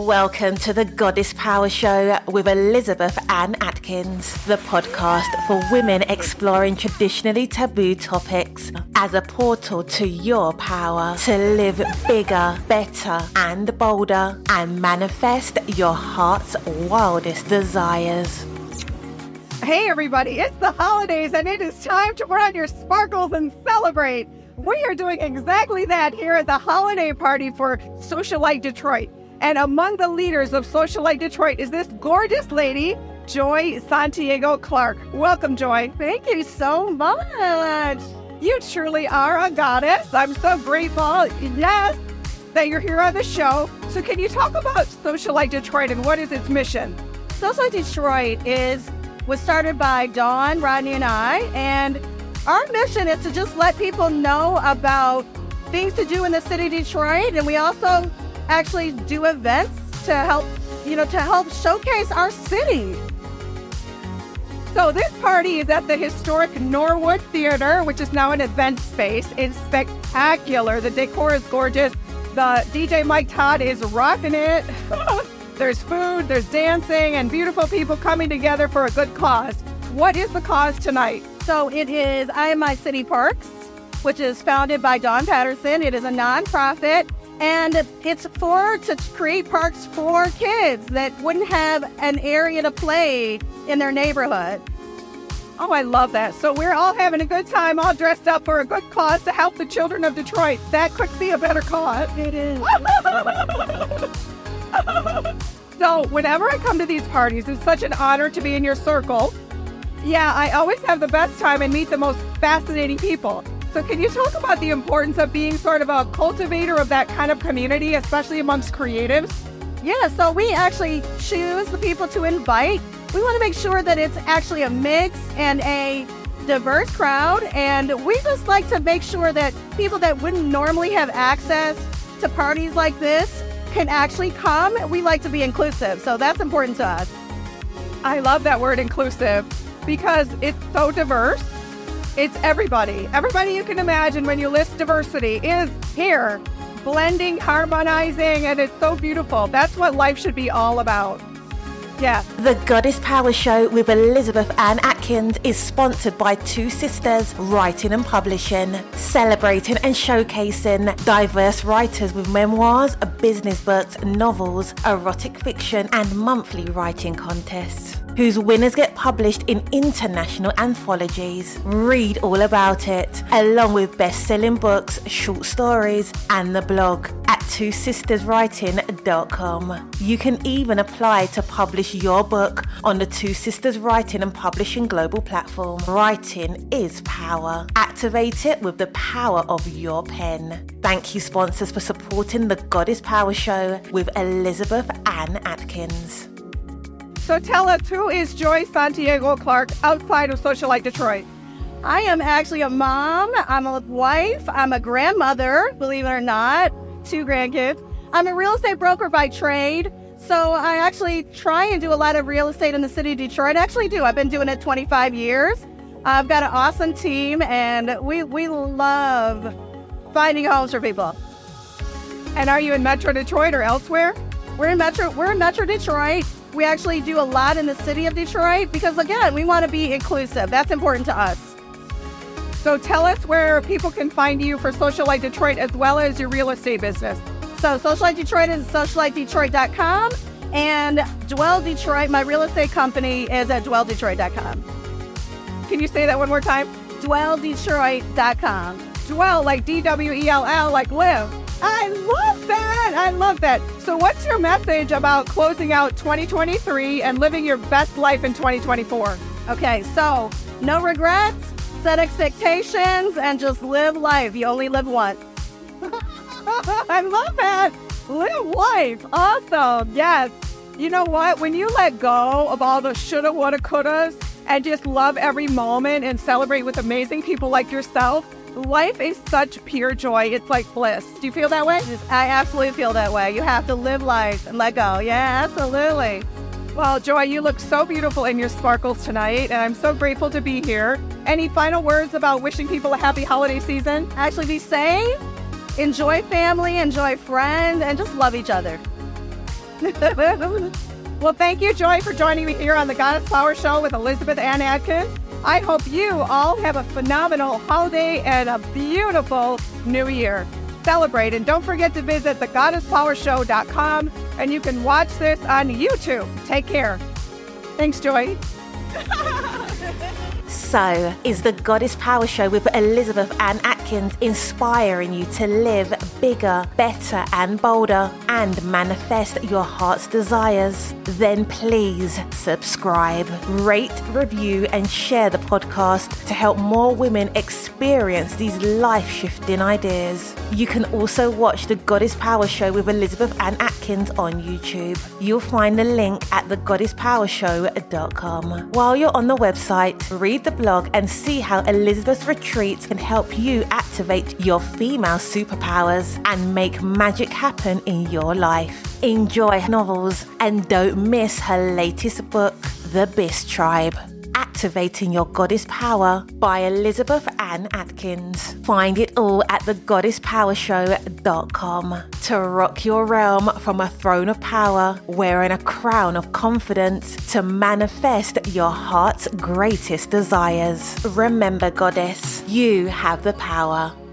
Welcome to the Goddess Power Show with Elizabeth Ann Atkins, the podcast for women exploring traditionally taboo topics as a portal to your power to live bigger, better, and bolder, and manifest your heart's wildest desires. Hey everybody, it's the holidays and it is time to put on your sparkles and celebrate. We are doing exactly that here at the holiday party for Socialite Detroit. And among the leaders of Socialite Detroit is this gorgeous lady, Joy Santiago Clark. Welcome, Joy. Thank you so much. You truly are a goddess. I'm so grateful, yes, that you're here on the show. So can you talk about Socialite Detroit and what is its mission? Socialite Detroit was started by Dawn, Rodney, and I, and our mission is to just let people know about things to do in the city of Detroit, and we also actually do events to help showcase our city. So this party is at the historic Norwood Theater, which is now an event space. It's spectacular. The decor is gorgeous. The DJ Mike Todd is rocking it. There's food, there's dancing, and beautiful people coming together for a good cause. What is the cause tonight? So it is I Am My City Parks, which is founded by Dawn Patterson. It is a nonprofit, and it's to create parks for kids that wouldn't have an area to play in their neighborhood. Oh, I love that. So we're all having a good time, all dressed up for a good cause to help the children of Detroit. That could be a better cause. It is. So whenever I come to these parties, it's such an honor to be in your circle. Yeah, I always have the best time and meet the most fascinating people. So can you talk about the importance of being sort of a cultivator of that kind of community, especially amongst creatives? Yeah, so we actually choose the people to invite. We want to make sure that it's actually a mix and a diverse crowd, and we just like to make sure that people that wouldn't normally have access to parties like this can actually come. We like to be inclusive, so that's important to us. I love that word inclusive because it's so diverse. It's everybody. Everybody you can imagine when you list diversity is here, blending, harmonizing, and it's so beautiful. That's what life should be all about. Yeah. The Goddess Power Show with Elizabeth Ann Atkins is sponsored by Two Sisters Writing and Publishing, celebrating and showcasing diverse writers with memoirs, business books, novels, erotic fiction, and monthly writing contests, whose winners get published in international anthologies. Read all about it, along with best-selling books, short stories, and the blog at twosisterswriting.com. You can even apply to publish your book on the Two Sisters Writing and Publishing global platform. Writing is power. Activate it with the power of your pen. Thank you, sponsors, for supporting the Goddess Power Show with Elizabeth Ann Atkins. So tell us, who is Joy Santiago Clark outside of Socialite Detroit? I am actually a mom, I'm a wife, I'm a grandmother, believe it or not, 2 grandkids. I'm a real estate broker by trade, so I actually try and do a lot of real estate in the city of Detroit. I actually do. I've been doing it 25 years. I've got an awesome team, and we love finding homes for people. And are you in Metro Detroit or elsewhere? We're in Metro Detroit. We actually do a lot in the city of Detroit because, again, we want to be inclusive. That's important to us. So tell us where people can find you for Socialite Detroit as well as your real estate business. So Socialite Detroit is socialitedetroit.com, and Dwell Detroit, my real estate company, is at dwelldetroit.com. Can you say that one more time? dwelldetroit.com. Dwell, like D-W-E-L-L, like live. I love that. I love that. So what's your message about closing out 2023 and living your best life in 2024? Okay, so no regrets, set expectations, and just live life. You only live once. I love that. Live life. Awesome. Yes. You know what? When you let go of all the shoulda, woulda, couldas and just love every moment and celebrate with amazing people like yourself, life is such pure joy. It's like bliss. Do you feel that way? I absolutely feel that way. You have to live life and let go. Yeah, absolutely. Well, Joy, you look so beautiful in your sparkles tonight, and I'm so grateful to be here. Any final words about wishing people a happy holiday season? Actually, be safe, enjoy family, enjoy friends, and just love each other. Well, thank you, Joy, for joining me here on the Goddess Power Show with Elizabeth Ann Atkins. I hope you all have a phenomenal holiday and a beautiful new year. Celebrate, and don't forget to visit thegoddesspowershow.com, and you can watch this on YouTube. Take care. Thanks, Joy. So, is the Goddess Power Show with Elizabeth Ann Atkins inspiring you to live bigger, better and bolder and manifest your heart's desires? Then please subscribe, rate, review and share the podcast to help more women experience these life-shifting ideas. You can also watch the Goddess Power Show with Elizabeth Ann Atkins on YouTube. You'll find the link at thegoddesspowershow.com. While you're on the website, read the blog and see how Elizabeth's retreats can help you activate your female superpowers and make magic happen in your life. Enjoy novels and don't miss her latest book, The Bis Tribe, Activating Your Goddess Power by Elizabeth Ann Atkins. Find it all at thegoddesspowershow.com to rock your realm from a throne of power, wearing a crown of confidence to manifest your heart's greatest desires. Remember, Goddess, you have the power.